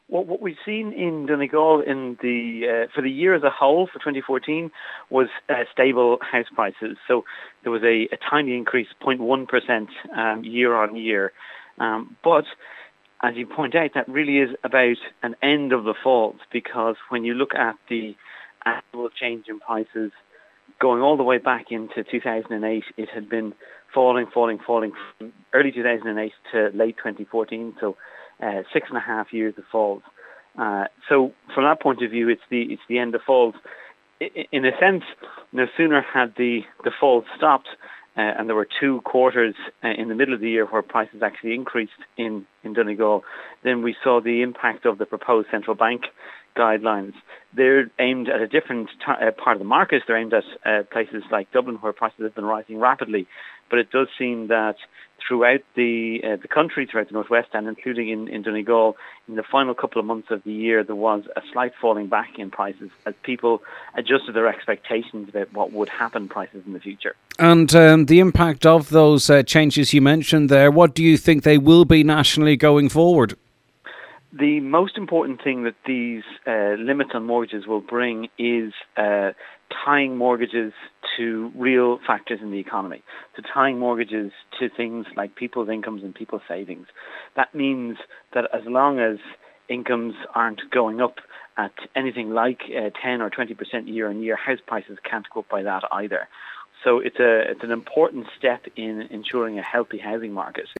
Well, what we've seen in Donegal for the year as a whole for 2014 was stable house prices. So there was a tiny increase, 0.1% year on year. But as you point out, that really is about an end of the falls, because when you look at the annual change in prices going all the way back into 2008, it had been falling from early 2008 to late 2014. So 6.5 years of falls. So from that point of view, it's the end of falls. In a sense, no sooner had the falls stopped, and there were 2 quarters in the middle of the year where prices actually increased in Donegal, then we saw the impact of the proposed central bank guidelines. They're aimed at a different part of the market. They're aimed at places like Dublin, where prices have been rising rapidly. But it does seem that throughout the country, throughout the northwest, and including in Donegal, in the final couple of months of the year, there was a slight falling back in prices as people adjusted their expectations about what would happen prices in the future. And the impact of those changes you mentioned there, what do you think they will be nationally going forward? The most important thing that these limits on mortgages will bring is tying mortgages to real factors in the economy, to tying mortgages to things like people's incomes and people's savings. That means that as long as incomes aren't going up at anything like 10 or 20% year on year, house prices can't go up by that either. So it's an important step in ensuring a healthy housing market.